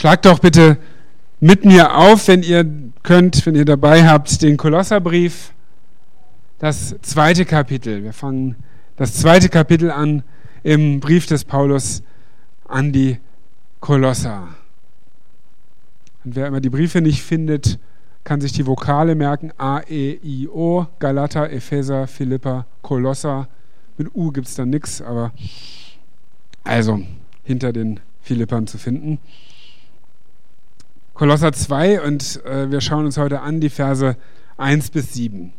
Schlagt doch bitte mit mir auf, wenn ihr könnt, wenn ihr dabei habt, den Kolosserbrief, das 2. Kapitel. Wir fangen das 2. Kapitel an im Brief des Paulus an die Kolosser. Und wer immer die Briefe nicht findet, kann sich die Vokale merken. A, E, I, O, Galater, Epheser, Philipper, Kolosser. Mit U gibt es dann nichts, aber also hinter den Philippern zu finden. Kolosser 2 und wir schauen uns heute an die Verse 1 bis 7.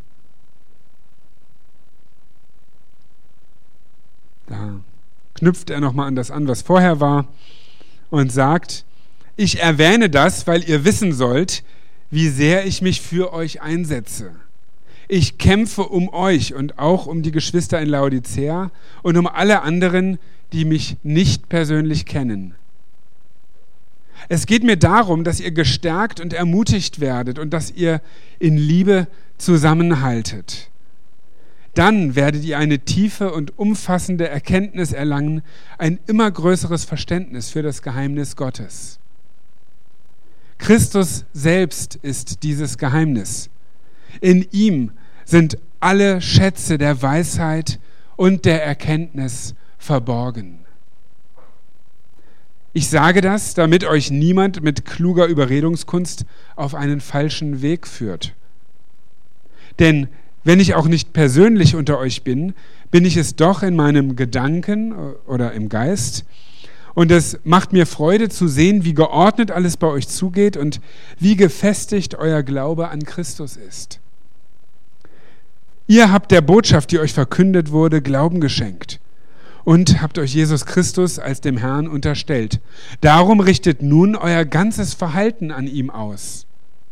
Da knüpft er nochmal an das an, was vorher war und sagt: Ich erwähne das, weil ihr wissen sollt, wie sehr ich mich für euch einsetze. Ich kämpfe um euch und auch um die Geschwister in Laodicea und um alle anderen, die mich nicht persönlich kennen. Es geht mir darum, dass ihr gestärkt und ermutigt werdet und dass ihr in Liebe zusammenhaltet. Dann werdet ihr eine tiefe und umfassende Erkenntnis erlangen, ein immer größeres Verständnis für das Geheimnis Gottes. Christus selbst ist dieses Geheimnis. In ihm sind alle Schätze der Weisheit und der Erkenntnis verborgen. Ich sage das, damit euch niemand mit kluger Überredungskunst auf einen falschen Weg führt. Denn wenn ich auch nicht persönlich unter euch bin, bin ich es doch in meinem Gedanken oder im Geist. Und es macht mir Freude zu sehen, wie geordnet alles bei euch zugeht und wie gefestigt euer Glaube an Christus ist. Ihr habt der Botschaft, die euch verkündet wurde, Glauben geschenkt und habt euch Jesus Christus als dem Herrn unterstellt. Darum richtet nun euer ganzes Verhalten an ihm aus.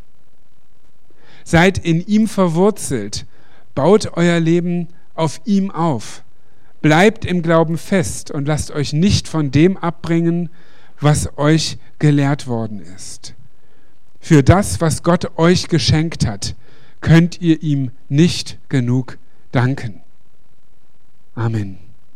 Seid in ihm verwurzelt, baut euer Leben auf ihm auf. Bleibt im Glauben fest und lasst euch nicht von dem abbringen, was euch gelehrt worden ist. Für das, was Gott euch geschenkt hat, könnt ihr ihm nicht genug danken. Amen.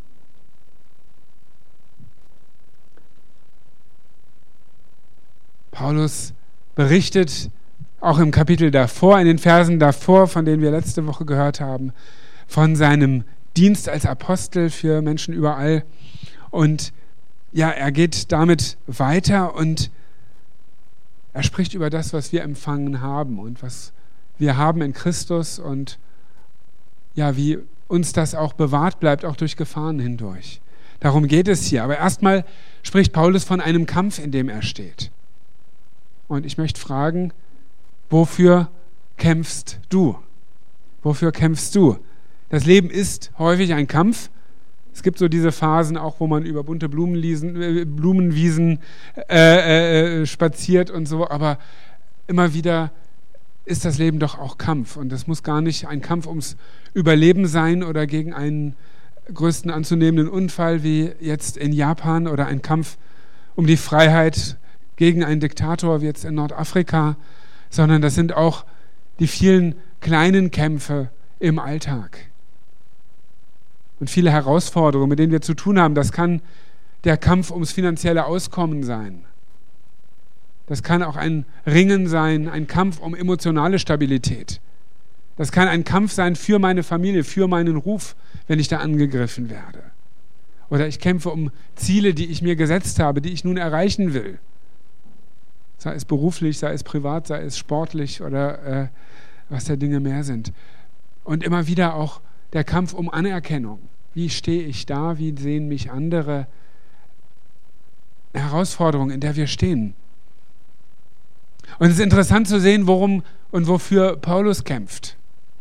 Paulus berichtet auch im Kapitel davor, in den Versen davor, von denen wir letzte Woche gehört haben, von seinem Dienst als Apostel für Menschen überall. Und ja, er geht damit weiter und er spricht über das, was wir empfangen haben und was wir haben in Christus und ja, wie uns das auch bewahrt bleibt, auch durch Gefahren hindurch. Darum geht es hier. Aber erstmal spricht Paulus von einem Kampf, in dem er steht. Und ich möchte fragen, wofür kämpfst du? Wofür kämpfst du? Das Leben ist häufig ein Kampf. Es gibt so diese Phasen auch, wo man über bunte Blumenwiesen spaziert und so, aber immer wieder ist das Leben doch auch Kampf. Und das muss gar nicht ein Kampf ums Überleben sein oder gegen einen größten anzunehmenden Unfall wie jetzt in Japan oder ein Kampf um die Freiheit gegen einen Diktator wie jetzt in Nordafrika, sondern das sind auch die vielen kleinen Kämpfe im Alltag. Und viele Herausforderungen, mit denen wir zu tun haben. Das kann der Kampf ums finanzielle Auskommen sein. Das kann auch ein Ringen sein, ein Kampf um emotionale Stabilität. Das kann ein Kampf sein für meine Familie, für meinen Ruf, wenn ich da angegriffen werde. Oder ich kämpfe um Ziele, die ich mir gesetzt habe, die ich nun erreichen will. Sei es beruflich, sei es privat, sei es sportlich oder was der Dinge mehr sind. Und immer wieder auch der Kampf um Anerkennung. Wie stehe ich da? Wie sehen mich andere? Eine Herausforderung, in der wir stehen. Und es ist interessant zu sehen, worum und wofür Paulus kämpft.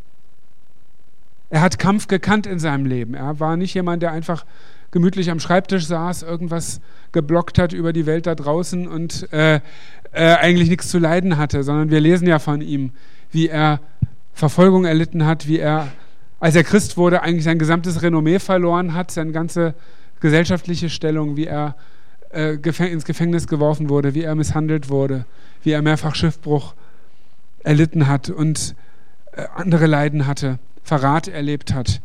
Er hat Kampf gekannt in seinem Leben. Er war nicht jemand, der einfach gemütlich am Schreibtisch saß, irgendwas geblockt hat über die Welt da draußen und eigentlich nichts zu leiden hatte, sondern wir lesen ja von ihm, wie er Verfolgung erlitten hat, wie er, als er Christ wurde, eigentlich sein gesamtes Renommee verloren hat, seine ganze gesellschaftliche Stellung, wie er ins Gefängnis geworfen wurde, wie er misshandelt wurde, wie er mehrfach Schiffbruch erlitten hat und andere Leiden hatte, Verrat erlebt hat.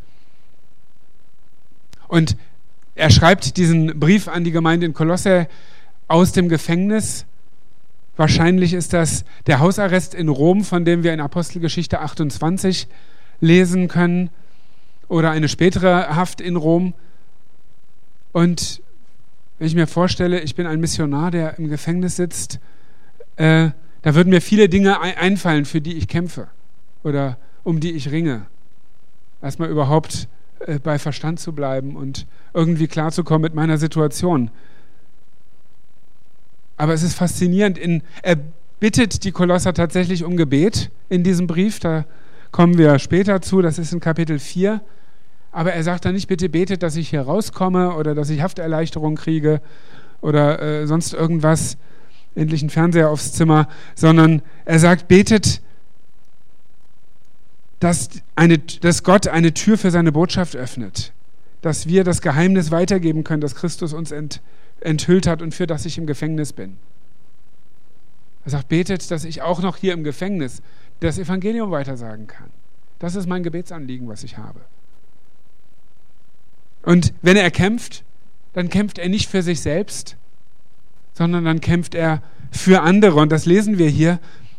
Und er schreibt diesen Brief an die Gemeinde in Kolosse aus dem Gefängnis Wahrscheinlich ist das der Hausarrest in Rom, von dem wir in Apostelgeschichte 28 lesen können, oder eine spätere Haft in Rom. Und wenn ich mir vorstelle, ich bin ein Missionar, der im Gefängnis sitzt, da würden mir viele Dinge einfallen, für die ich kämpfe oder um die ich ringe. Erstmal überhaupt bei Verstand zu bleiben und irgendwie klarzukommen mit meiner Situation. Aber es ist faszinierend. Er bittet die Kolosser tatsächlich um Gebet in diesem Brief. Da kommen wir später zu. Das ist in Kapitel 4. Aber er sagt dann nicht, bitte betet, dass ich hier rauskomme oder dass ich Hafterleichterung kriege oder sonst irgendwas, endlich einen Fernseher aufs Zimmer, sondern er sagt, betet, dass Gott eine Tür für seine Botschaft öffnet, dass wir das Geheimnis weitergeben können, das Christus uns enthüllt hat und für das ich im Gefängnis bin. Er sagt, betet, dass ich auch noch hier im Gefängnis das Evangelium weitersagen kann. Das ist mein Gebetsanliegen, was ich habe. Und wenn er kämpft, dann kämpft er nicht für sich selbst, sondern dann kämpft er für andere. Und das lesen wir hier.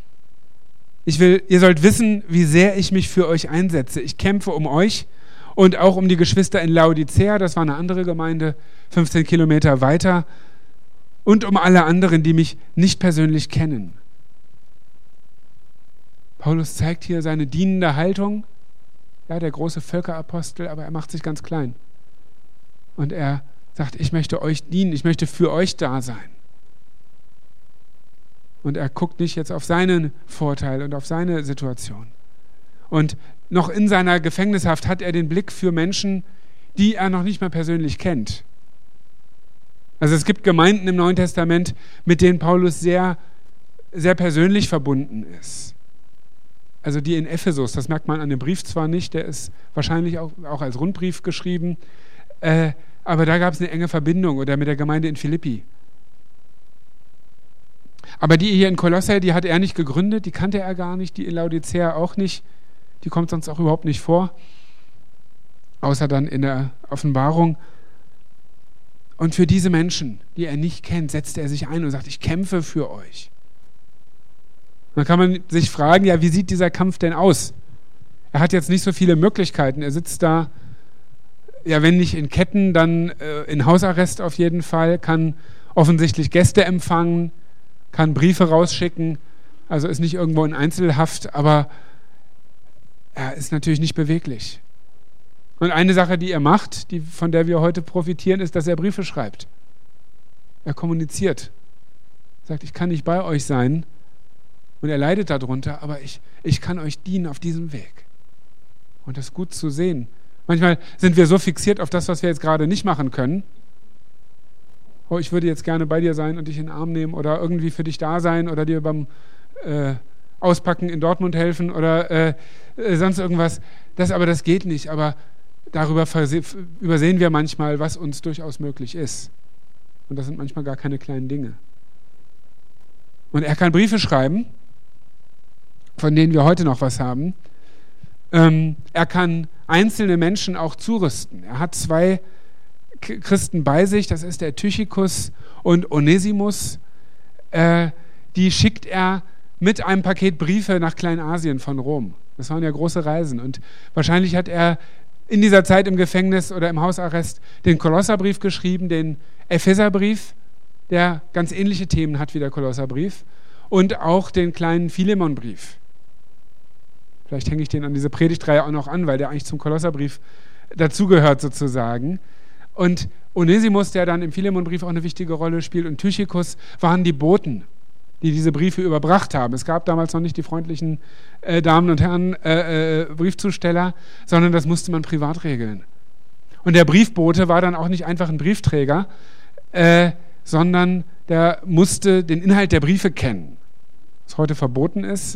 Ihr sollt wissen, wie sehr ich mich für euch einsetze. Ich kämpfe um euch und auch um die Geschwister in Laodicea, das war eine andere Gemeinde, 15 Kilometer weiter, und um alle anderen, die mich nicht persönlich kennen. Paulus zeigt hier seine dienende Haltung. Ja, der große Völkerapostel, aber er macht sich ganz klein. Und er sagt, ich möchte euch dienen, ich möchte für euch da sein. Und er guckt nicht jetzt auf seinen Vorteil und auf seine Situation. Und noch in seiner Gefängnishaft hat er den Blick für Menschen, die er noch nicht mal persönlich kennt. Also es gibt Gemeinden im Neuen Testament, mit denen Paulus sehr, sehr persönlich verbunden ist. Also die in Ephesus, das merkt man an dem Brief zwar nicht, der ist wahrscheinlich auch als Rundbrief geschrieben, aber da gab es eine enge Verbindung, oder mit der Gemeinde in Philippi. Aber die hier in Kolosse, die hat er nicht gegründet, die kannte er gar nicht, die in Laodicea auch nicht, die kommt sonst auch überhaupt nicht vor, außer dann in der Offenbarung. Und für diese Menschen, die er nicht kennt, setzt er sich ein und sagt, ich kämpfe für euch. Dann kann man sich fragen, ja, wie sieht dieser Kampf denn aus? Er hat jetzt nicht so viele Möglichkeiten, er sitzt da, ja, wenn nicht in Ketten, dann in Hausarrest auf jeden Fall, kann offensichtlich Gäste empfangen, kann Briefe rausschicken, also ist nicht irgendwo in Einzelhaft, aber er ist natürlich nicht beweglich. Und eine Sache, die er macht, von der wir heute profitieren, ist, dass er Briefe schreibt. Er kommuniziert. Sagt, ich kann nicht bei euch sein und er leidet darunter, aber ich kann euch dienen auf diesem Weg. Und das ist gut zu sehen. Manchmal sind wir so fixiert auf das, was wir jetzt gerade nicht machen können. Oh, ich würde jetzt gerne bei dir sein und dich in den Arm nehmen oder irgendwie für dich da sein oder dir beim Auspacken in Dortmund helfen oder sonst irgendwas. Aber das geht nicht. Aber darüber übersehen wir manchmal, was uns durchaus möglich ist. Und das sind manchmal gar keine kleinen Dinge. Und er kann Briefe schreiben, von denen wir heute noch was haben. Er kann einzelne Menschen auch zurüsten. Er hat 2 Christen bei sich, das ist der Tychikus und Onesimus. Die schickt er mit einem Paket Briefe nach Kleinasien von Rom. Das waren ja große Reisen. Und wahrscheinlich hat er in dieser Zeit im Gefängnis oder im Hausarrest den Kolosserbrief geschrieben, den Epheserbrief, der ganz ähnliche Themen hat wie der Kolosserbrief, und auch den kleinen Philemonbrief. Vielleicht hänge ich den an diese Predigtreihe auch noch an, weil der eigentlich zum Kolosserbrief dazugehört sozusagen. Und Onesimus, der dann im Philemonbrief auch eine wichtige Rolle spielt, und Tychikus waren die Boten, die diese Briefe überbracht haben. Es gab damals noch nicht die freundlichen Damen und Herren Briefzusteller, sondern das musste man privat regeln. Und der Briefbote war dann auch nicht einfach ein Briefträger, sondern der musste den Inhalt der Briefe kennen, was heute verboten ist.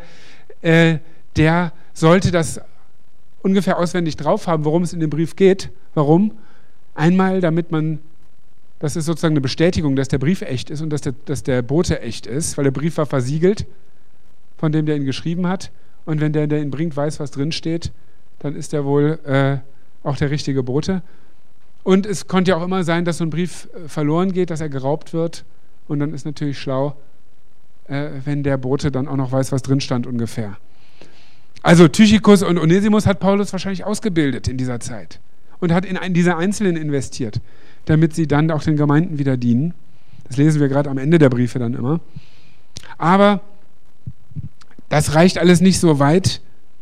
Der sollte das ungefähr auswendig drauf haben, worum es in dem Brief geht. Warum? Einmal, das ist sozusagen eine Bestätigung, dass der Brief echt ist und dass der Bote echt ist, weil der Brief war versiegelt, von dem der ihn geschrieben hat. Und wenn der ihn bringt, weiß, was drin steht, dann ist er wohl auch der richtige Bote. Und es konnte ja auch immer sein, dass so ein Brief verloren geht, dass er geraubt wird. Und dann ist natürlich schlau, wenn der Bote dann auch noch weiß, was drin stand ungefähr. Also Tychicus und Onesimus hat Paulus wahrscheinlich ausgebildet in dieser Zeit und hat in diese Einzelnen investiert, damit sie dann auch den Gemeinden wieder dienen. Das lesen wir gerade am Ende der Briefe dann immer. Aber das reicht alles nicht so weit.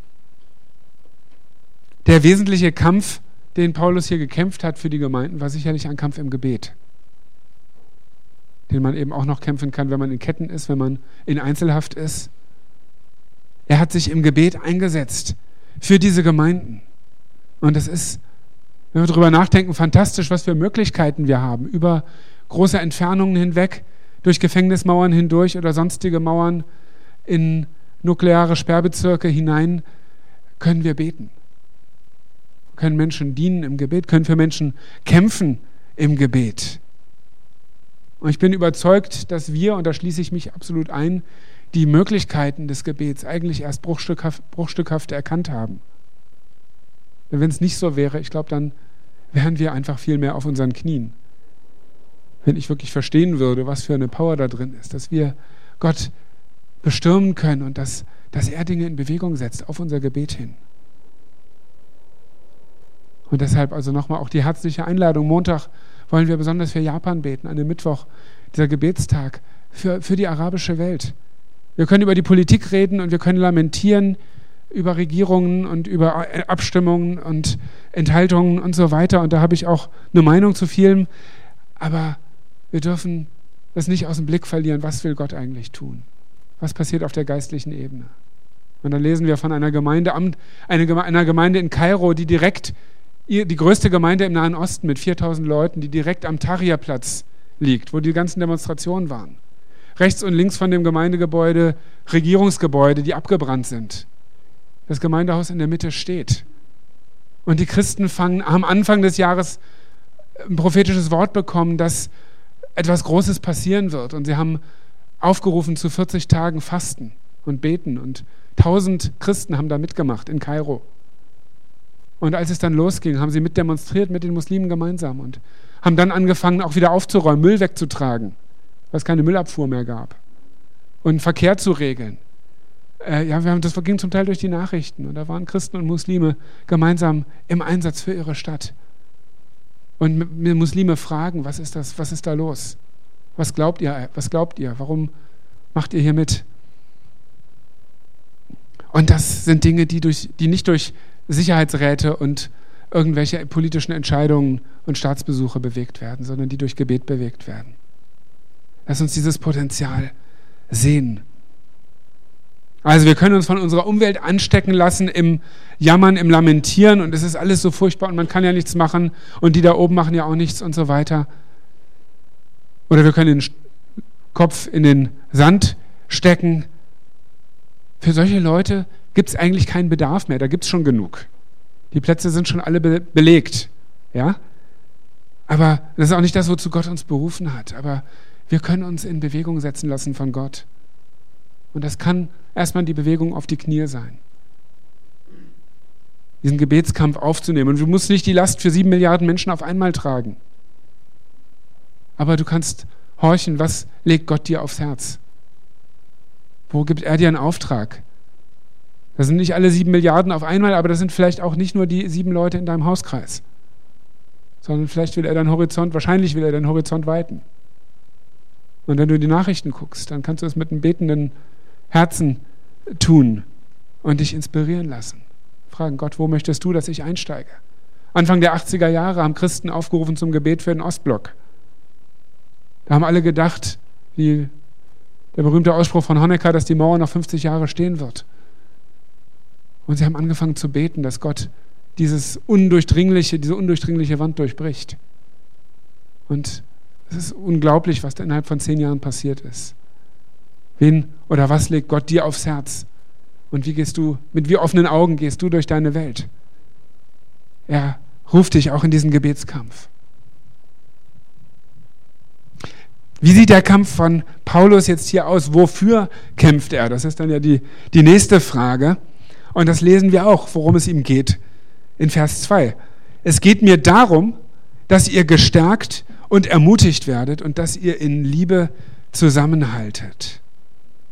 Der wesentliche Kampf, den Paulus hier gekämpft hat für die Gemeinden, war sicherlich ein Kampf im Gebet, den man eben auch noch kämpfen kann, wenn man in Ketten ist, wenn man in Einzelhaft ist. Er hat sich im Gebet eingesetzt für diese Gemeinden. Und es ist, wenn wir darüber nachdenken, fantastisch, was für Möglichkeiten wir haben, über große Entfernungen hinweg, durch Gefängnismauern hindurch oder sonstige Mauern in nukleare Sperrbezirke hinein, können wir beten. Können Menschen dienen im Gebet, können für Menschen kämpfen im Gebet. Und ich bin überzeugt, dass wir, und da schließe ich mich absolut ein, die Möglichkeiten des Gebets eigentlich erst bruchstückhaft erkannt haben. Denn wenn es nicht so wäre, ich glaube, dann wären wir einfach viel mehr auf unseren Knien. Wenn ich wirklich verstehen würde, was für eine Power da drin ist, dass wir Gott bestürmen können und dass er Dinge in Bewegung setzt auf unser Gebet hin. Und deshalb also nochmal auch die herzliche Einladung. Montag wollen wir besonders für Japan beten, an dem Mittwoch, dieser Gebetstag, für die arabische Welt. Wir können über die Politik reden und wir können lamentieren über Regierungen und über Abstimmungen und Enthaltungen und so weiter. Und da habe ich auch eine Meinung zu vielem. Aber wir dürfen das nicht aus dem Blick verlieren. Was will Gott eigentlich tun? Was passiert auf der geistlichen Ebene? Und dann lesen wir von einer Gemeinde in Kairo, die direkt, die größte Gemeinde im Nahen Osten mit 4000 Leuten, die direkt am Tahrirplatz liegt, wo die ganzen Demonstrationen waren. Rechts und links von dem Gemeindegebäude Regierungsgebäude, die abgebrannt sind. Das Gemeindehaus in der Mitte steht. Und die Christen haben am Anfang des Jahres ein prophetisches Wort bekommen, dass etwas Großes passieren wird. Und sie haben aufgerufen zu 40 Tagen Fasten und Beten. Und 1000 Christen haben da mitgemacht in Kairo. Und als es dann losging, haben sie mitdemonstriert mit den Muslimen gemeinsam und haben dann angefangen, auch wieder aufzuräumen, Müll wegzutragen, weil es keine Müllabfuhr mehr gab. Und Verkehr zu regeln. Das ging zum Teil durch die Nachrichten. Und da waren Christen und Muslime gemeinsam im Einsatz für ihre Stadt. Und Muslime fragen, was ist das? Was ist da los? Was glaubt ihr? Warum macht ihr hier mit? Und das sind Dinge, die nicht durch Sicherheitsräte und irgendwelche politischen Entscheidungen und Staatsbesuche bewegt werden, sondern die durch Gebet bewegt werden. Lass uns dieses Potenzial sehen. Also wir können uns von unserer Umwelt anstecken lassen im Jammern, im Lamentieren und es ist alles so furchtbar und man kann ja nichts machen und die da oben machen ja auch nichts und so weiter. Oder wir können den Kopf in den Sand stecken. Für solche Leute gibt es eigentlich keinen Bedarf mehr, da gibt es schon genug. Die Plätze sind schon alle belegt. Ja? Aber das ist auch nicht das, wozu Gott uns berufen hat. Aber wir können uns in Bewegung setzen lassen von Gott. Und das kann erstmal die Bewegung auf die Knie sein. Diesen Gebetskampf aufzunehmen. Und du musst nicht die Last für 7 Milliarden Menschen auf einmal tragen. Aber du kannst horchen, was legt Gott dir aufs Herz? Wo gibt er dir einen Auftrag? Das sind nicht alle 7 Milliarden auf einmal, aber das sind vielleicht auch nicht nur die 7 Leute in deinem Hauskreis. Sondern wahrscheinlich will er deinen Horizont weiten. Und wenn du die Nachrichten guckst, dann kannst du es mit einem betenden Herzen tun und dich inspirieren lassen. Fragen, Gott, wo möchtest du, dass ich einsteige? Anfang der 80er Jahre haben Christen aufgerufen zum Gebet für den Ostblock. Da haben alle gedacht, der berühmte Ausspruch von Honecker, dass die Mauer noch 50 Jahre stehen wird. Und sie haben angefangen zu beten, dass Gott diese undurchdringliche Wand durchbricht. Und es ist unglaublich, was da innerhalb von 10 Jahren passiert ist. Wen oder was legt Gott dir aufs Herz? Und mit wie offenen Augen gehst du durch deine Welt? Er ruft dich auch in diesen Gebetskampf. Wie sieht der Kampf von Paulus jetzt hier aus? Wofür kämpft er? Das ist dann ja die nächste Frage. Und das lesen wir auch, worum es ihm geht, in Vers 2. Es geht mir darum, dass ihr gestärkt und ermutigt werdet und dass ihr in Liebe zusammenhaltet.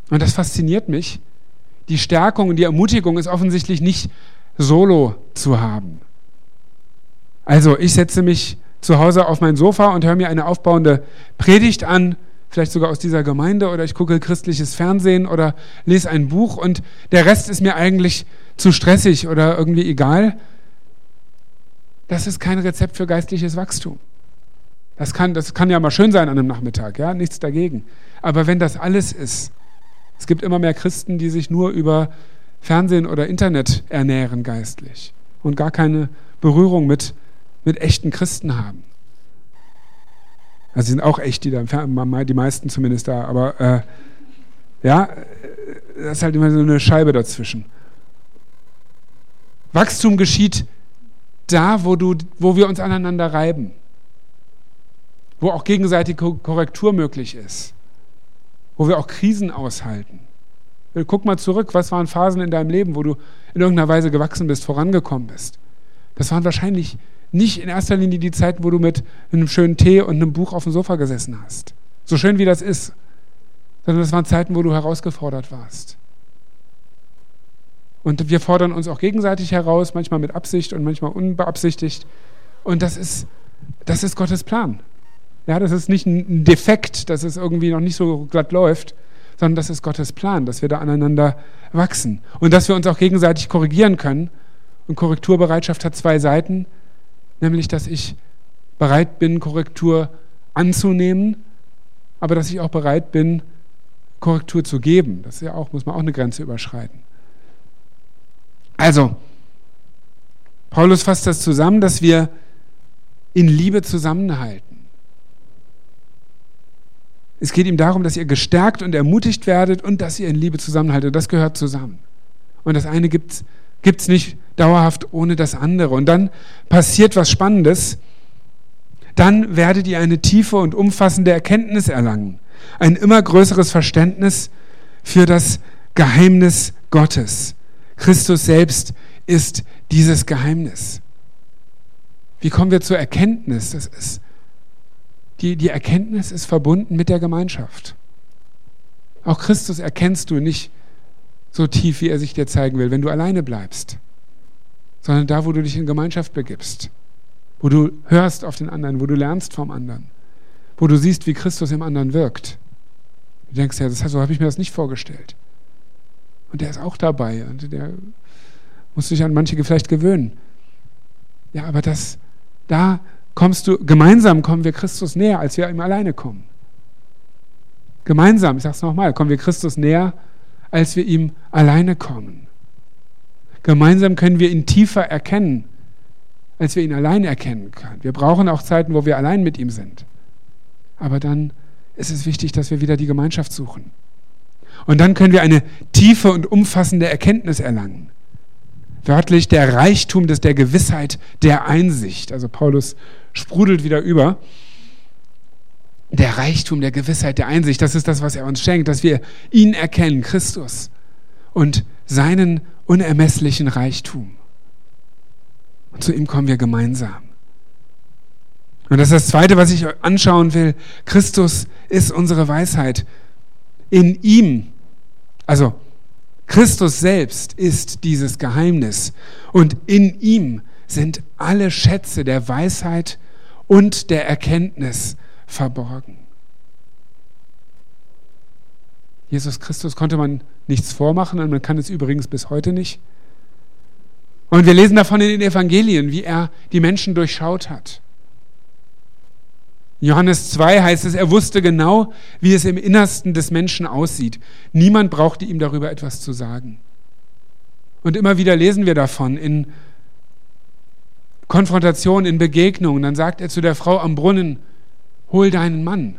Und das fasziniert mich. Die Stärkung und die Ermutigung ist offensichtlich nicht solo zu haben. Also ich setze mich zu Hause auf mein Sofa und höre mir eine aufbauende Predigt an, vielleicht sogar aus dieser Gemeinde, oder ich gucke christliches Fernsehen oder lese ein Buch und der Rest ist mir eigentlich zu stressig oder irgendwie egal. Das ist kein Rezept für geistliches Wachstum. Das kann ja mal schön sein an einem Nachmittag, ja, nichts dagegen. Aber wenn das alles ist, es gibt immer mehr Christen, die sich nur über Fernsehen oder Internet ernähren geistlich und gar keine Berührung mit echten Christen haben. Also sie sind auch echt, die meisten zumindest da, aber ja, das ist halt immer so eine Scheibe dazwischen. Wachstum geschieht da, wo wir uns aneinander reiben, wo auch gegenseitige Korrektur möglich ist, wo wir auch Krisen aushalten. Guck mal zurück, was waren Phasen in deinem Leben, wo du in irgendeiner Weise gewachsen bist, vorangekommen bist. Das waren wahrscheinlich nicht in erster Linie die Zeiten, wo du mit einem schönen Tee und einem Buch auf dem Sofa gesessen hast. So schön wie das ist. Sondern das waren Zeiten, wo du herausgefordert warst. Und wir fordern uns auch gegenseitig heraus, manchmal mit Absicht und manchmal unbeabsichtigt. Und das ist Gottes Plan. Ja, das ist nicht ein Defekt, dass es irgendwie noch nicht so glatt läuft, sondern das ist Gottes Plan, dass wir da aneinander wachsen. Und dass wir uns auch gegenseitig korrigieren können. Und Korrekturbereitschaft hat 2 Seiten, nämlich, dass ich bereit bin, Korrektur anzunehmen, aber dass ich auch bereit bin, Korrektur zu geben. Das ist ja auch, muss man auch eine Grenze überschreiten. Also, Paulus fasst das zusammen, dass wir in Liebe zusammenhalten. Es geht ihm darum, dass ihr gestärkt und ermutigt werdet und dass ihr in Liebe zusammenhaltet. Das gehört zusammen. Und das eine gibt's nicht dauerhaft ohne das andere. Und dann passiert was Spannendes. Dann werdet ihr eine tiefe und umfassende Erkenntnis erlangen. Ein immer größeres Verständnis für das Geheimnis Gottes. Christus selbst ist dieses Geheimnis. Wie kommen wir zur Erkenntnis? Das ist die Erkenntnis ist verbunden mit der Gemeinschaft. Auch Christus erkennst du nicht so tief, wie er sich dir zeigen will, wenn du alleine bleibst, sondern da, wo du dich in Gemeinschaft begibst, wo du hörst auf den anderen, wo du lernst vom anderen, wo du siehst, wie Christus im anderen wirkt. Du denkst, ja, so habe ich mir das nicht vorgestellt. Und der ist auch dabei und der muss sich an manche vielleicht gewöhnen. Ja, aber gemeinsam kommen wir Christus näher, als wir ihm alleine kommen. Gemeinsam, ich sage es nochmal, kommen wir Christus näher, als wir ihm alleine kommen. Gemeinsam können wir ihn tiefer erkennen, als wir ihn allein erkennen können. Wir brauchen auch Zeiten, wo wir allein mit ihm sind. Aber dann ist es wichtig, dass wir wieder die Gemeinschaft suchen. Und dann können wir eine tiefe und umfassende Erkenntnis erlangen. Wörtlich der Reichtum der Gewissheit der Einsicht. Also Paulus sprudelt wieder über. Der Reichtum der Gewissheit der Einsicht, das ist das, was er uns schenkt, dass wir ihn erkennen, Christus, und seinen unermesslichen Reichtum. Und zu ihm kommen wir gemeinsam. Und das ist das Zweite, was ich anschauen will. Christus ist unsere Weisheit. In ihm, also Christus selbst ist dieses Geheimnis. Und in ihm sind alle Schätze der Weisheit und der Erkenntnis verborgen. Jesus Christus konnte man nichts vormachen und man kann es übrigens bis heute nicht. Und wir lesen davon in den Evangelien, wie er die Menschen durchschaut hat. In Johannes 2 heißt es, er wusste genau, wie es im Innersten des Menschen aussieht. Niemand brauchte ihm darüber etwas zu sagen. Und immer wieder lesen wir davon in Konfrontationen, in Begegnungen. Dann sagt er zu der Frau am Brunnen, hol deinen Mann.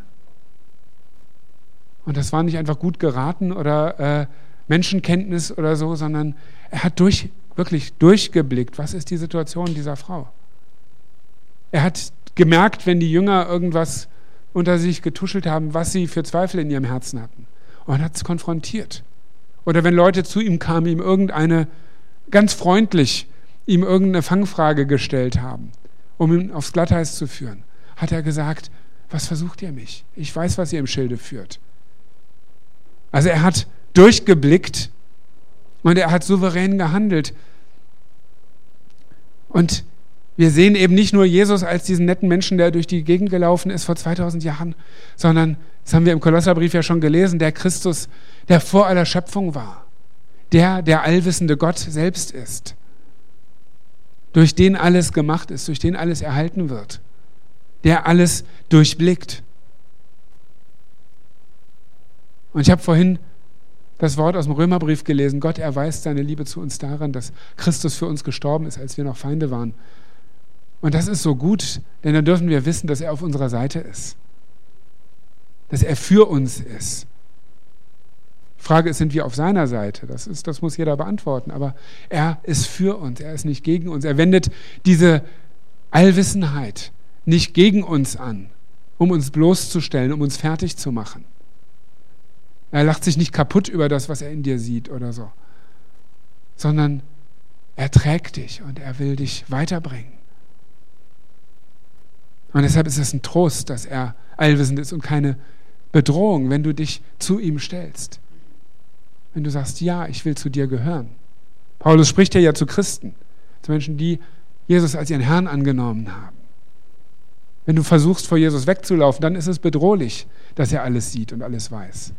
Und das war nicht einfach gut geraten oder Menschenkenntnis oder so, sondern er hat wirklich durchgeblickt, was ist die Situation dieser Frau. Er hat gemerkt, wenn die Jünger irgendwas unter sich getuschelt haben, was sie für Zweifel in ihrem Herzen hatten. Und hat es konfrontiert. Oder wenn Leute zu ihm kamen, ihm ganz freundlich, ihm irgendeine Fangfrage gestellt haben, um ihn aufs Glatteis zu führen, hat er gesagt, was versucht ihr mich? Ich weiß, was ihr im Schilde führt. Also er hat durchgeblickt und er hat souverän gehandelt. Und wir sehen eben nicht nur Jesus als diesen netten Menschen, der durch die Gegend gelaufen ist vor 2000 Jahren, sondern, das haben wir im Kolosserbrief ja schon gelesen, der Christus, der vor aller Schöpfung war, der allwissende Gott selbst ist, durch den alles gemacht ist, durch den alles erhalten wird, der alles durchblickt. Und ich habe vorhin das Wort aus dem Römerbrief gelesen, Gott erweist seine Liebe zu uns daran, dass Christus für uns gestorben ist, als wir noch Feinde waren. Und das ist so gut, denn dann dürfen wir wissen, dass er auf unserer Seite ist, dass er für uns ist. Die Frage ist, sind wir auf seiner Seite? Das muss jeder beantworten, aber er ist für uns, er ist nicht gegen uns. Er wendet diese Allwissenheit nicht gegen uns an, um uns bloßzustellen, um uns fertig zu machen. Er lacht sich nicht kaputt über das, was er in dir sieht oder so, sondern er trägt dich und er will dich weiterbringen. Und deshalb ist es ein Trost, dass er allwissend ist und keine Bedrohung, wenn du dich zu ihm stellst. Wenn du sagst, ja, ich will zu dir gehören. Paulus spricht ja zu Christen, zu Menschen, die Jesus als ihren Herrn angenommen haben. Wenn du versuchst, vor Jesus wegzulaufen, dann ist es bedrohlich, dass er alles sieht und alles weiß.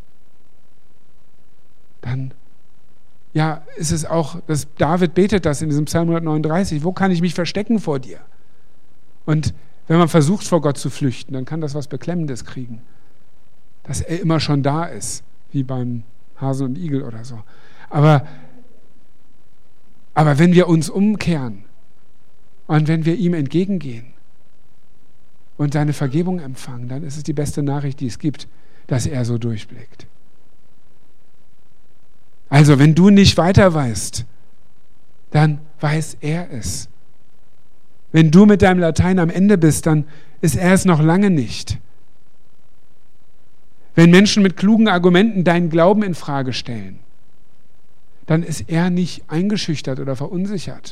Dann ist es auch, dass David betet das in diesem Psalm 139, wo kann ich mich verstecken vor dir? Und wenn man versucht, vor Gott zu flüchten, dann kann das was Beklemmendes kriegen. Dass er immer schon da ist, wie beim Hasen und Igel oder so. Aber wenn wir uns umkehren und wenn wir ihm entgegengehen und seine Vergebung empfangen, dann ist es die beste Nachricht, die es gibt, dass er so durchblickt. Also, wenn du nicht weiter weißt, dann weiß er es. Wenn du mit deinem Latein am Ende bist, dann ist er es noch lange nicht. Wenn Menschen mit klugen Argumenten deinen Glauben in Frage stellen, dann ist er nicht eingeschüchtert oder verunsichert.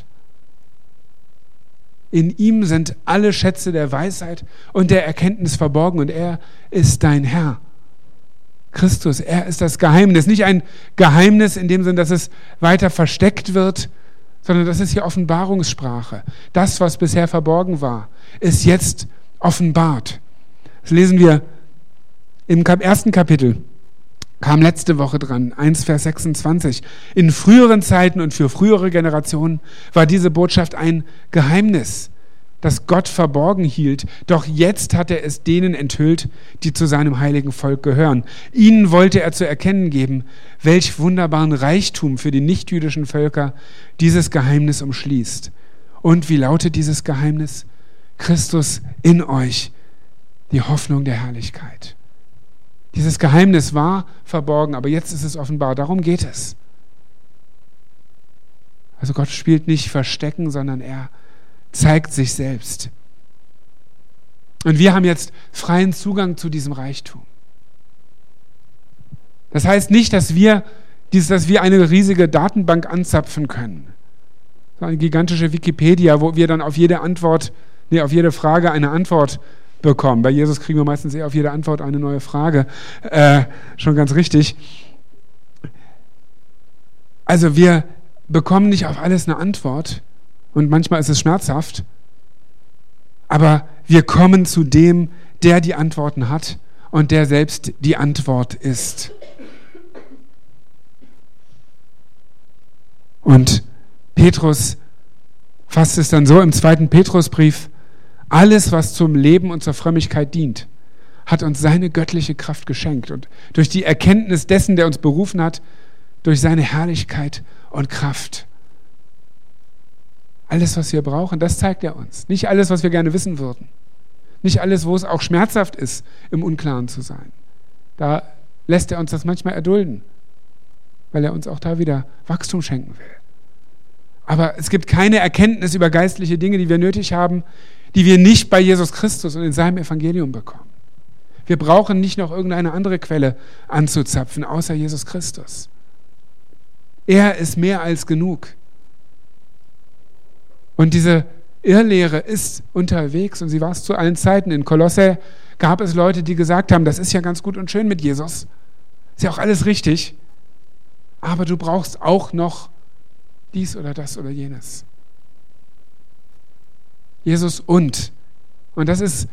In ihm sind alle Schätze der Weisheit und der Erkenntnis verborgen und er ist dein Herr. Christus, er ist das Geheimnis. Nicht ein Geheimnis in dem Sinn, dass es weiter versteckt wird, sondern das ist hier Offenbarungssprache. Das, was bisher verborgen war, ist jetzt offenbart. Das lesen wir im ersten Kapitel, kam letzte Woche dran, 1 Vers 26. In früheren Zeiten und für frühere Generationen war diese Botschaft ein Geheimnis, das Gott verborgen hielt. Doch jetzt hat er es denen enthüllt, die zu seinem heiligen Volk gehören. Ihnen wollte er zu erkennen geben, welch wunderbaren Reichtum für die nichtjüdischen Völker dieses Geheimnis umschließt. Und wie lautet dieses Geheimnis? Christus in euch, die Hoffnung der Herrlichkeit. Dieses Geheimnis war verborgen, aber jetzt ist es offenbar. Darum geht es. Also Gott spielt nicht Verstecken, sondern er zeigt sich selbst. Und wir haben jetzt freien Zugang zu diesem Reichtum. Das heißt nicht, dass wir eine riesige Datenbank anzapfen können. So eine gigantische Wikipedia, wo wir dann auf jede Frage eine Antwort bekommen. Bei Jesus kriegen wir meistens eher auf jede Antwort eine neue Frage. Schon ganz richtig. Also wir bekommen nicht auf alles eine Antwort und manchmal ist es schmerzhaft, aber wir kommen zu dem, der die Antworten hat und der selbst die Antwort ist. Und Petrus fasst es dann so im 2. Petrusbrief: Alles, was zum Leben und zur Frömmigkeit dient, hat uns seine göttliche Kraft geschenkt und durch die Erkenntnis dessen, der uns berufen hat, durch seine Herrlichkeit und Kraft. Alles, was wir brauchen, das zeigt er uns. Nicht alles, was wir gerne wissen würden. Nicht alles, wo es auch schmerzhaft ist, im Unklaren zu sein. Da lässt er uns das manchmal erdulden, weil er uns auch da wieder Wachstum schenken will. Aber es gibt keine Erkenntnis über geistliche Dinge, die wir nötig haben, die wir nicht bei Jesus Christus und in seinem Evangelium bekommen. Wir brauchen nicht noch irgendeine andere Quelle anzuzapfen, außer Jesus Christus. Er ist mehr als genug. Und diese Irrlehre ist unterwegs und sie war es zu allen Zeiten. In Kolosse gab es Leute, die gesagt haben, das ist ja ganz gut und schön mit Jesus. Ist ja auch alles richtig, aber du brauchst auch noch dies oder das oder jenes. Jesus und das ist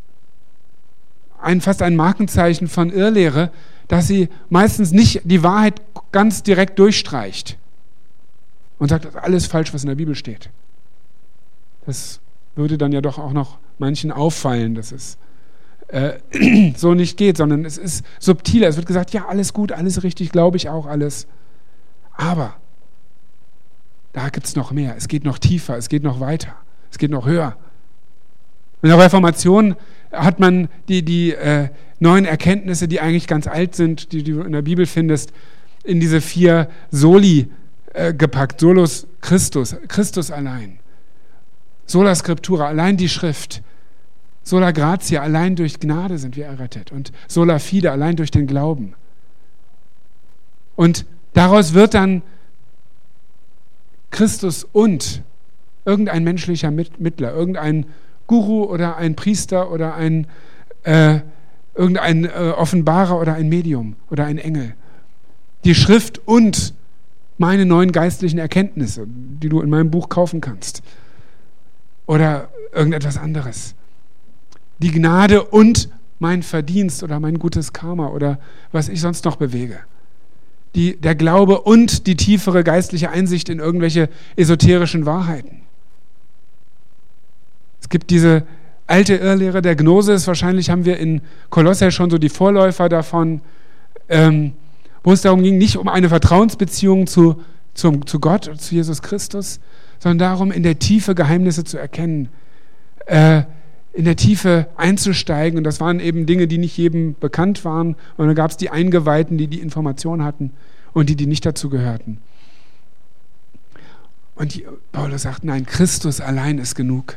fast ein Markenzeichen von Irrlehre, dass sie meistens nicht die Wahrheit ganz direkt durchstreicht und sagt, das ist alles falsch, was in der Bibel steht. Das würde dann ja doch auch noch manchen auffallen, dass es so nicht geht, sondern es ist subtiler. Es wird gesagt, ja, alles gut, alles richtig, glaube ich auch alles. Aber da gibt es noch mehr. Es geht noch tiefer, es geht noch weiter, es geht noch höher. In der Reformation hat man die neuen Erkenntnisse, die eigentlich ganz alt sind, die du in der Bibel findest, in diese 4 Soli gepackt. Solus Christus, Christus allein. Sola Scriptura, allein die Schrift. Sola Gratia, allein durch Gnade sind wir errettet. Und Sola Fide, allein durch den Glauben. Und daraus wird dann Christus und irgendein menschlicher Mittler, irgendein Guru oder ein Priester oder irgendein Offenbarer oder ein Medium oder ein Engel. Die Schrift und meine neuen geistlichen Erkenntnisse, die du in meinem Buch kaufen kannst. Oder irgendetwas anderes. Die Gnade und mein Verdienst oder mein gutes Karma oder was ich sonst noch bewege. Der Glaube und die tiefere geistliche Einsicht in irgendwelche esoterischen Wahrheiten. Es gibt diese alte Irrlehre der Gnosis, wahrscheinlich haben wir in Kolosser schon so die Vorläufer davon, wo es darum ging, nicht um eine Vertrauensbeziehung zu Gott, zu Jesus Christus, sondern darum, in der Tiefe Geheimnisse zu erkennen, in der Tiefe einzusteigen. Und das waren eben Dinge, die nicht jedem bekannt waren. Und dann gab es die Eingeweihten, die Information hatten und die nicht dazu gehörten. Und Paulus sagt, nein, Christus allein ist genug.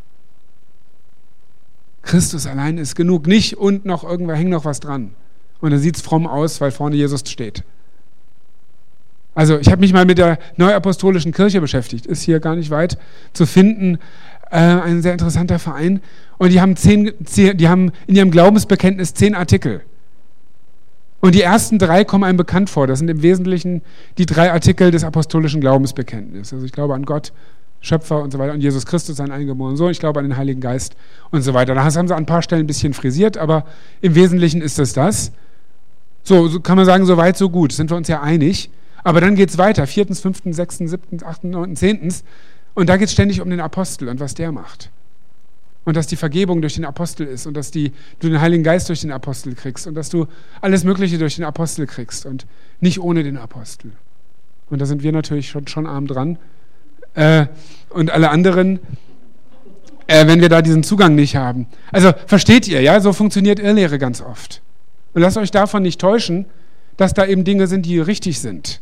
Christus allein ist genug. Nicht und noch irgendwo hängt noch was dran. Und dann sieht es fromm aus, weil vorne Jesus steht. Also ich habe mich mal mit der Neuapostolischen Kirche beschäftigt. Ist hier gar nicht weit zu finden. Ein sehr interessanter Verein. Und die haben in ihrem Glaubensbekenntnis 10 Artikel. Und die ersten 3 kommen einem bekannt vor. Das sind im Wesentlichen die 3 Artikel des apostolischen Glaubensbekenntnisses. Also ich glaube an Gott, Schöpfer und so weiter, und Jesus Christus, seinen eingeborenen Sohn, ich glaube an den Heiligen Geist und so weiter. Das haben sie an ein paar Stellen ein bisschen frisiert, aber im Wesentlichen ist es das. So kann man sagen, so weit, so gut, sind wir uns ja einig. Aber dann geht es weiter, 4., 5., 6., 7., 8., 9., 10. Und da geht es ständig um den Apostel und was der macht. Und dass die Vergebung durch den Apostel ist und dass du den Heiligen Geist durch den Apostel kriegst und dass du alles Mögliche durch den Apostel kriegst und nicht ohne den Apostel. Und da sind wir natürlich schon arm dran. Und alle anderen, wenn wir da diesen Zugang nicht haben. Also versteht ihr, ja, so funktioniert Irrlehre ganz oft. Und lasst euch davon nicht täuschen, dass da eben Dinge sind, die richtig sind.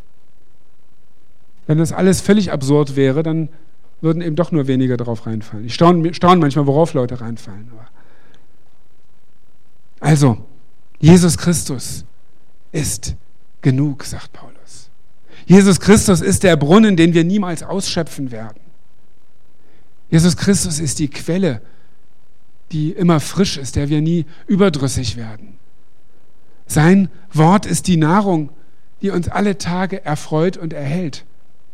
Wenn das alles völlig absurd wäre, dann würden eben doch nur wenige drauf reinfallen. Ich staune manchmal, worauf Leute reinfallen. Also, Jesus Christus ist genug, sagt Paulus. Jesus Christus ist der Brunnen, den wir niemals ausschöpfen werden. Jesus Christus ist die Quelle, die immer frisch ist, der wir nie überdrüssig werden. Sein Wort ist die Nahrung, die uns alle Tage erfreut und erhält.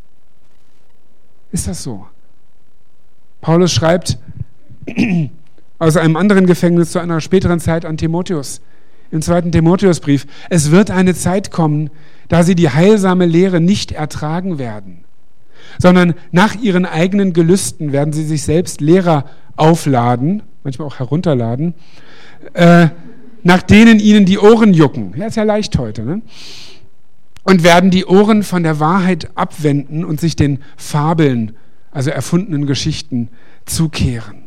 Ist das so? Paulus schreibt aus einem anderen Gefängnis zu einer späteren Zeit an Timotheus, im 2. Timotheusbrief: Es wird eine Zeit kommen, da sie die heilsame Lehre nicht ertragen werden, sondern nach ihren eigenen Gelüsten werden sie sich selbst Lehrer aufladen, manchmal auch herunterladen, nach denen ihnen die Ohren jucken. Ja, ist ja leicht heute, ne? Und werden die Ohren von der Wahrheit abwenden und sich den Fabeln, also erfundenen Geschichten, zukehren.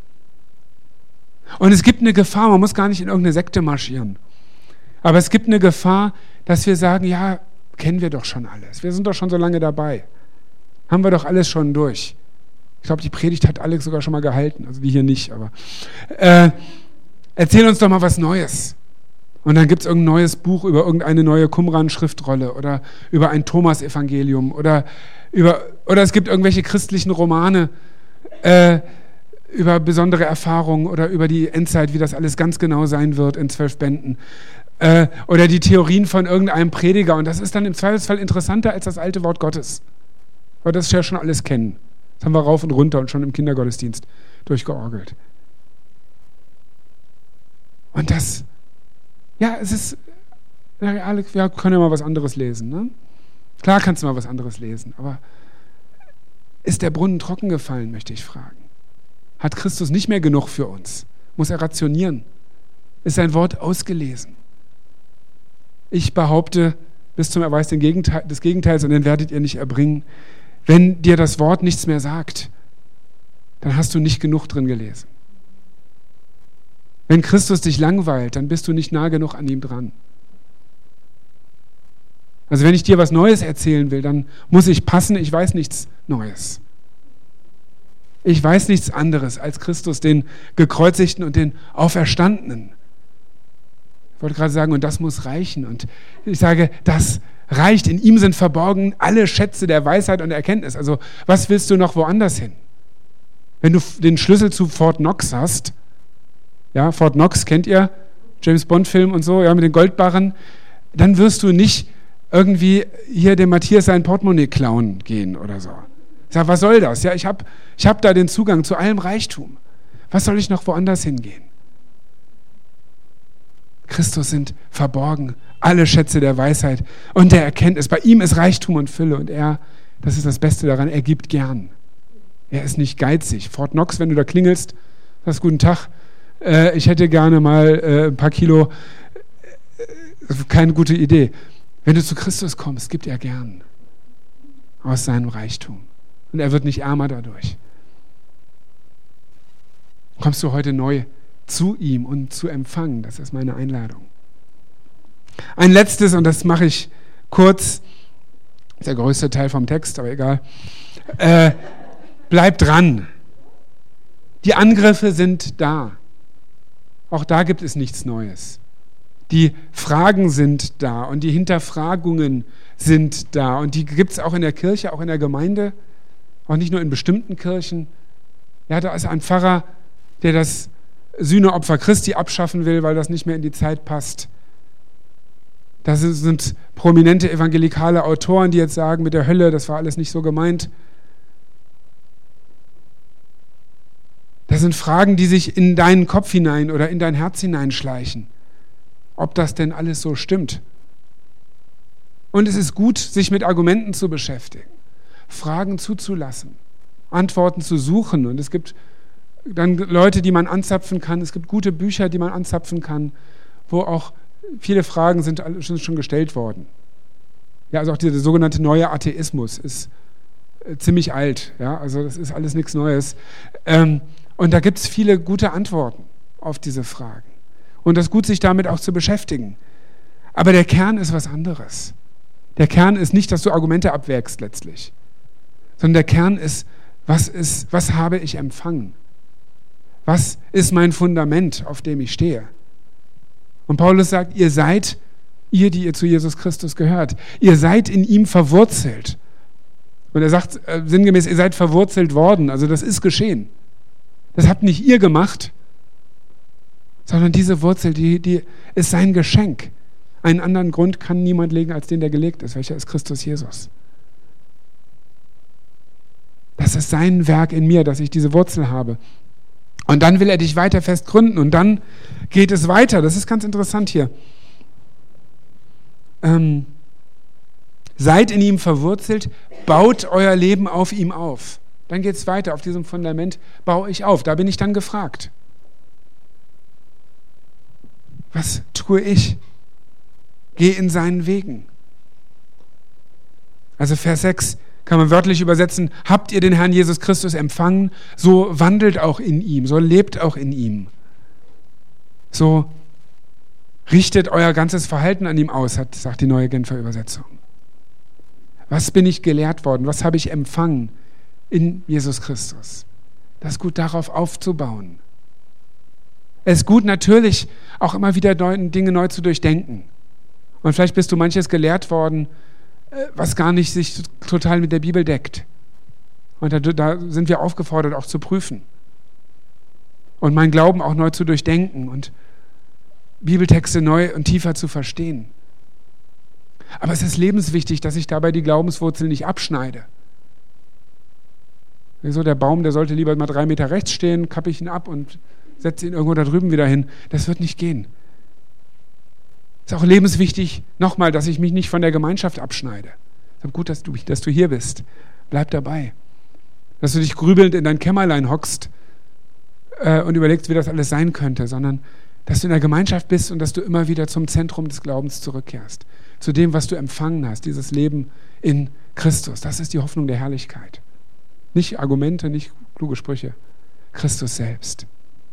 Und es gibt eine Gefahr, man muss gar nicht in irgendeine Sekte marschieren, aber es gibt eine Gefahr, dass wir sagen, ja, kennen wir doch schon alles. Wir sind doch schon so lange dabei. Haben wir doch alles schon durch. Ich glaube, die Predigt hat Alex sogar schon mal gehalten, also die hier nicht, aber erzähl uns doch mal was Neues. Und dann gibt es irgendein neues Buch über irgendeine neue Qumran-Schriftrolle oder über ein Thomas-Evangelium oder es gibt irgendwelche christlichen Romane über besondere Erfahrungen oder über die Endzeit, wie das alles ganz genau sein wird in 12 Bänden. oder die Theorien von irgendeinem Prediger. Und das ist dann im Zweifelsfall interessanter als das alte Wort Gottes. Weil das ja schon alles kennen. Das haben wir rauf und runter und schon im Kindergottesdienst durchgeorgelt. Und das, ja, es ist, wir können ja mal was anderes lesen. Ne? Klar kannst du mal was anderes lesen, aber ist der Brunnen trocken gefallen, möchte ich fragen. Hat Christus nicht mehr genug für uns? Muss er rationieren? Ist sein Wort ausgelesen? Ich behaupte bis zum Erweis des Gegenteils, und den werdet ihr nicht erbringen. Wenn dir das Wort nichts mehr sagt, dann hast du nicht genug drin gelesen. Wenn Christus dich langweilt, dann bist du nicht nah genug an ihm dran. Also wenn ich dir was Neues erzählen will, dann muss ich passen, ich weiß nichts Neues. Ich weiß nichts anderes als Christus, den Gekreuzigten und den Auferstandenen. Ich wollte gerade sagen, und das muss reichen. Und ich sage, das reicht. In ihm sind verborgen alle Schätze der Weisheit und der Erkenntnis. Also was willst du noch woanders hin? Wenn du den Schlüssel zu Fort Knox hast, ja, Fort Knox kennt ihr, James Bond Film und so, ja, mit den Goldbarren, dann wirst du nicht irgendwie hier dem Matthias sein Portemonnaie klauen gehen oder so. Ich sage, was soll das? Ja, ich hab da den Zugang zu allem Reichtum. Was soll ich noch woanders hingehen? Christus sind verborgen alle Schätze der Weisheit und der Erkenntnis. Bei ihm ist Reichtum und Fülle und er, das ist das Beste daran, er gibt gern. Er ist nicht geizig. Fort Knox, wenn du da klingelst, sagst guten Tag, ich hätte gerne mal ein paar Kilo, keine gute Idee. Wenn du zu Christus kommst, gibt er gern aus seinem Reichtum. Und er wird nicht ärmer dadurch. Kommst du heute neu zu ihm und zu empfangen? Das ist meine Einladung. Ein letztes, und das mache ich kurz, ist der größte Teil vom Text, aber egal. Bleib dran. Die Angriffe sind da. Auch da gibt es nichts Neues. Die Fragen sind da und die Hinterfragungen sind da. Und die gibt es auch in der Kirche, auch in der Gemeinde, auch nicht nur in bestimmten Kirchen. Ja, da ist ein Pfarrer, der das Sühneopfer Christi abschaffen will, weil das nicht mehr in die Zeit passt. Das sind prominente evangelikale Autoren, die jetzt sagen, mit der Hölle, das war alles nicht so gemeint. Das sind Fragen, die sich in deinen Kopf hinein oder in dein Herz hineinschleichen. Ob das denn alles so stimmt. Und es ist gut, sich mit Argumenten zu beschäftigen, Fragen zuzulassen, Antworten zu suchen. Und es gibt dann Leute, die man anzapfen kann. Es gibt gute Bücher, die man anzapfen kann, wo auch viele Fragen sind schon gestellt worden. Ja, also auch dieser sogenannte neue Atheismus ist ziemlich alt. Ja, also das ist alles nichts Neues. Und da gibt es viele gute Antworten auf diese Fragen. Und das ist gut, sich damit auch zu beschäftigen. Aber der Kern ist was anderes. Der Kern ist nicht, dass du Argumente abwägst letztlich, sondern der Kern ist, was habe ich empfangen? Was ist mein Fundament, auf dem ich stehe? Und Paulus sagt, ihr, die ihr zu Jesus Christus gehört, ihr seid in ihm verwurzelt. Und er sagt sinngemäß, ihr seid verwurzelt worden. Also das ist geschehen. Das habt nicht ihr gemacht, sondern diese Wurzel, die ist sein Geschenk. Einen anderen Grund kann niemand legen, als den, der gelegt ist. Welcher ist Christus Jesus? Das ist sein Werk in mir, dass ich diese Wurzel habe. Und dann will er dich weiter fest gründen. Und dann geht es weiter. Das ist ganz interessant hier. Seid in ihm verwurzelt, baut euer Leben auf ihm auf. Dann geht es weiter. Auf diesem Fundament baue ich auf. Da bin ich dann gefragt. Was tue ich? Geh in seinen Wegen. Also Vers 6 kann man wörtlich übersetzen, habt ihr den Herrn Jesus Christus empfangen, so wandelt auch in ihm, so lebt auch in ihm. So richtet euer ganzes Verhalten an ihm aus, sagt die neue Genfer Übersetzung. Was bin ich gelehrt worden? Was habe ich empfangen in Jesus Christus? Das ist gut, darauf aufzubauen. Es ist gut, natürlich auch immer wieder Dinge neu zu durchdenken. Und vielleicht bist du manches gelehrt worden, was gar nicht sich total mit der Bibel deckt. Und da sind wir aufgefordert, auch zu prüfen. Und meinen Glauben auch neu zu durchdenken. Und Bibeltexte neu und tiefer zu verstehen. Aber es ist lebenswichtig, dass ich dabei die Glaubenswurzel nicht abschneide. So, der Baum, der sollte lieber mal 3 Meter rechts stehen, kappe ich ihn ab und setze ihn irgendwo da drüben wieder hin. Das wird nicht gehen. Es ist auch lebenswichtig, nochmal, dass ich mich nicht von der Gemeinschaft abschneide. Es ist gut, dass du hier bist. Bleib dabei. Dass du dich grübelnd in dein Kämmerlein hockst und überlegst, wie das alles sein könnte, sondern dass du in der Gemeinschaft bist und dass du immer wieder zum Zentrum des Glaubens zurückkehrst. Zu dem, was du empfangen hast, dieses Leben in Christus. Das ist die Hoffnung der Herrlichkeit. Nicht Argumente, nicht kluge Sprüche. Christus selbst.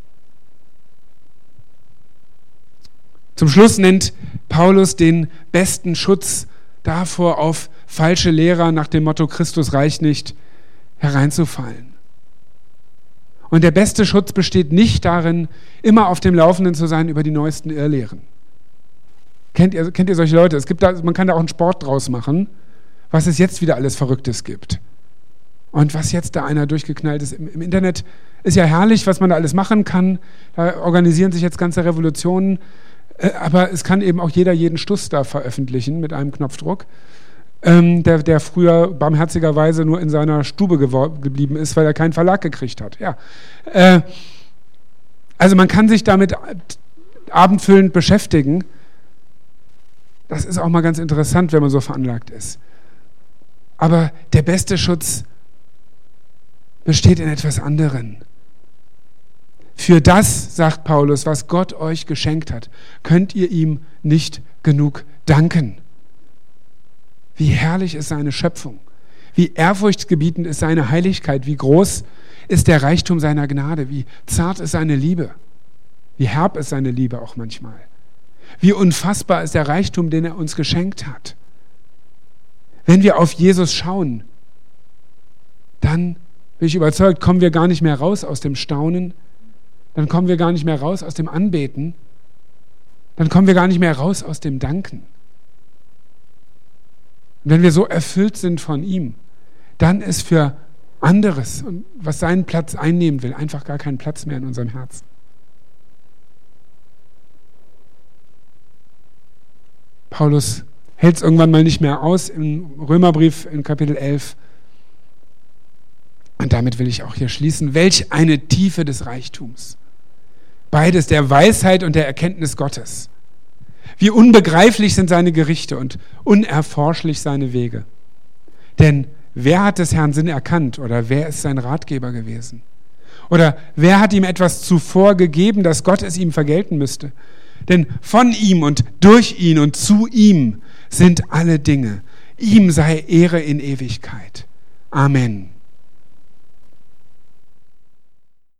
Zum Schluss nennt Paulus den besten Schutz davor, auf falsche Lehrer nach dem Motto Christus reicht nicht hereinzufallen. Und der beste Schutz besteht nicht darin, immer auf dem Laufenden zu sein über die neuesten Irrlehren. Kennt ihr solche Leute? Man kann da auch einen Sport draus machen, was es jetzt wieder alles Verrücktes gibt. Und was jetzt da einer durchgeknallt ist. Im Internet ist ja herrlich, was man da alles machen kann. Da organisieren sich jetzt ganze Revolutionen. Aber es kann eben auch jeder jeden Stuss da veröffentlichen mit einem Knopfdruck, der früher barmherzigerweise nur in seiner Stube geblieben ist, weil er keinen Verlag gekriegt hat. Ja. Also man kann sich damit abendfüllend beschäftigen. Das ist auch mal ganz interessant, wenn man so veranlagt ist. Aber der beste Schutz besteht in etwas anderem. Für das, sagt Paulus, was Gott euch geschenkt hat, könnt ihr ihm nicht genug danken. Wie herrlich ist seine Schöpfung, wie ehrfurchtsgebietend ist seine Heiligkeit, wie groß ist der Reichtum seiner Gnade, wie zart ist seine Liebe, wie herb ist seine Liebe auch manchmal, wie unfassbar ist der Reichtum, den er uns geschenkt hat. Wenn wir auf Jesus schauen, dann bin ich überzeugt, kommen wir gar nicht mehr raus aus dem Staunen, dann kommen wir gar nicht mehr raus aus dem Anbeten, dann kommen wir gar nicht mehr raus aus dem Danken. Und wenn wir so erfüllt sind von ihm, dann ist für anderes, was seinen Platz einnehmen will, einfach gar kein Platz mehr in unserem Herzen. Paulus hält es irgendwann mal nicht mehr aus im Römerbrief in Kapitel 11. Und damit will ich auch hier schließen. Welch eine Tiefe des Reichtums. Beides, der Weisheit und der Erkenntnis Gottes. Wie unbegreiflich sind seine Gerichte und unerforschlich seine Wege. Denn wer hat des Herrn Sinn erkannt oder wer ist sein Ratgeber gewesen? Oder wer hat ihm etwas zuvor gegeben, dass Gott es ihm vergelten müsste? Denn von ihm und durch ihn und zu ihm sind alle Dinge. Ihm sei Ehre in Ewigkeit. Amen.